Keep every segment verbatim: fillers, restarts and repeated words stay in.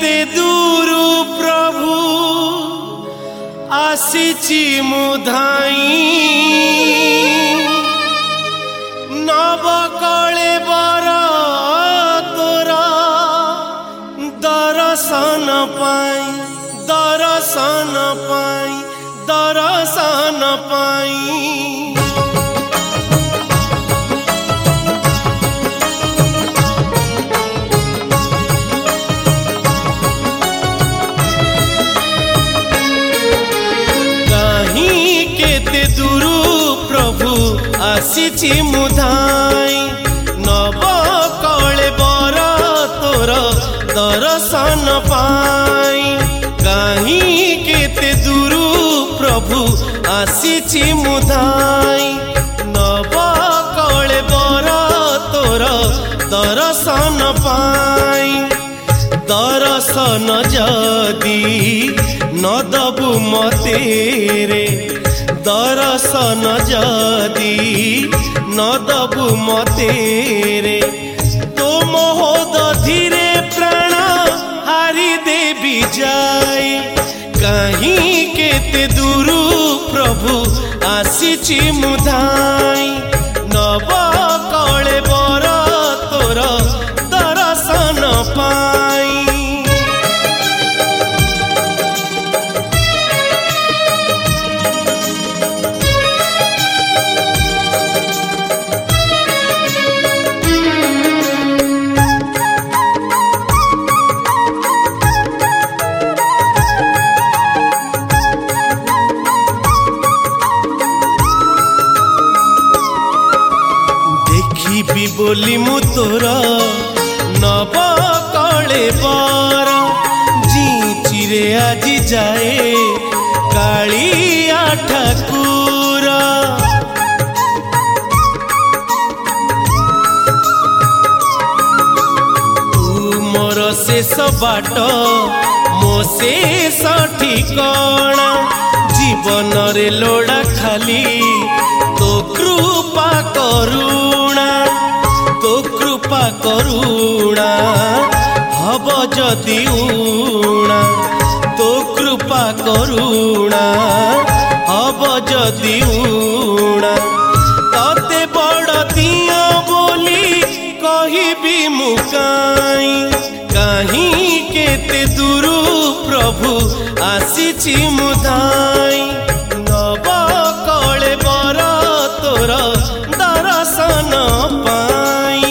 केते दूरु प्रभु आसीची मुधाई नव कले बर तोरा दर्शन पाई दर्शन पाई दर्शन पाई। दूरु प्रभु आसीची मुधाई नव कले बर तोर दर्शन पाई। कहीं केते दूरु प्रभु आसीची मुधाई नव कले बर तोर दर्शन पाई। दर्शन जदी न दबु मते रे दर्शन जदी न दबु मते रे तो मोहद धीरे प्राण हारी देवी जाए। कहीं केते दूरु प्रभु आसीची मुधाई नव कले बर तोर दर्शन पाई। बोली मु तोर नव कले बर जीचिरे आजी जाए कालिया ठाकुर। तू मोर शेष बाट मो शेष ठिकणा जीवन रे लोड़ा खाली तो कृपा करुणा तो कृपा करुणा हब जदि उणा तो कृपा करुणा हब जदि उणा। तते बड़ दिया बोली कहिबी मुकाई। कहीं केते दूरु प्रभु आसीची मुधाई नव कले बर तोर दर्शन पाई।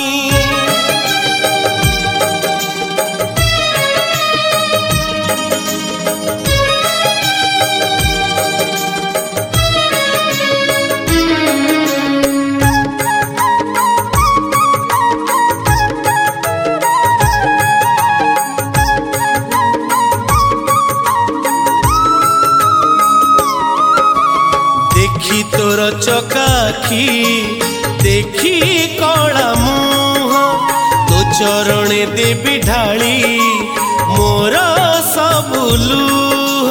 देखी तोर चकाखी देखी कला मुह तो चरणे देवी ढाली मोर सबु लुह।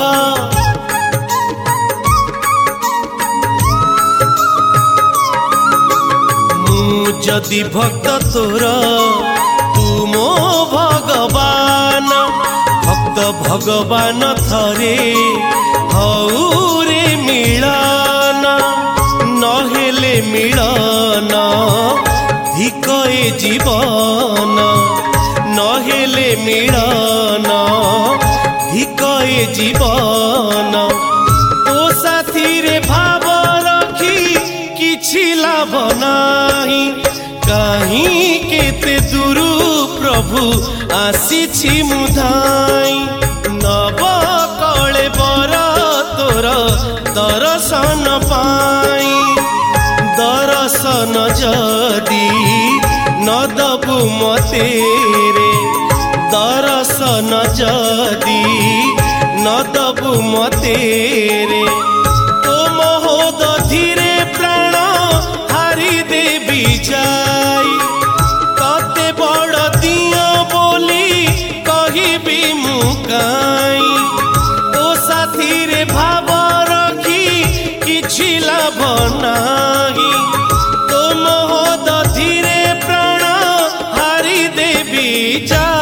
मु जदि भक्त तोर तू मो भगवान भक्त भगवान थरे हऊ रे मिलन नहेले मिलन धिक ए जीवन नहेले मिलन धिक ए जीवन। तो साथी रे भाव रखी किछि लाभ नाही। कहीं केते दूरु प्रभु आसीची मुधाई नव कले बर तोर दर्शन पाई। दर्शन जदी न दबु मते रे दर्शन जदी न दबु मते रे तो मोहद धीरे प्राण हारी देवी जाई। तते बड़ दिया बोली कहिबी मुकाई। तो साथी रे भाव रखी किछि लाभ नाही। तो मोहद धीरे प्राण हारी देवी जा।